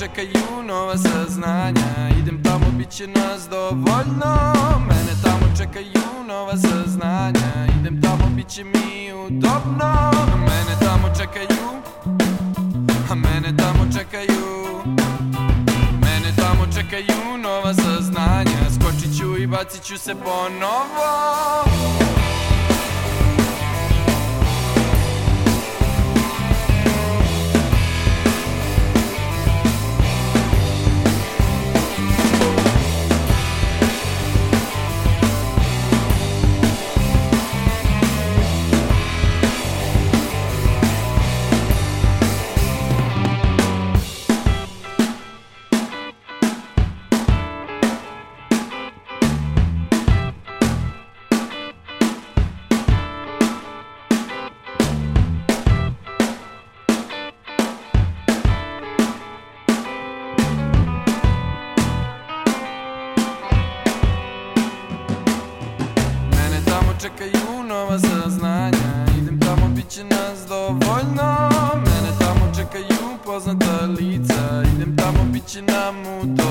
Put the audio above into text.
čekaju nova saznanja. Idem tamo, bit će nas dovoljno. Mene tamo čekaju nova saznanja. Idem tamo, bit će mi udobno. Mene tamo čekaju, a mene tamo čekaju. Mene tamo čekaju nova saznanja. Skočit ću i bacit ću se ponovo. Čekaju nova saznanja. Idem tamo, bit će nas dovoljno. Mene tamo čekaju poznata lica. Idem tamo, bit će nam udobno.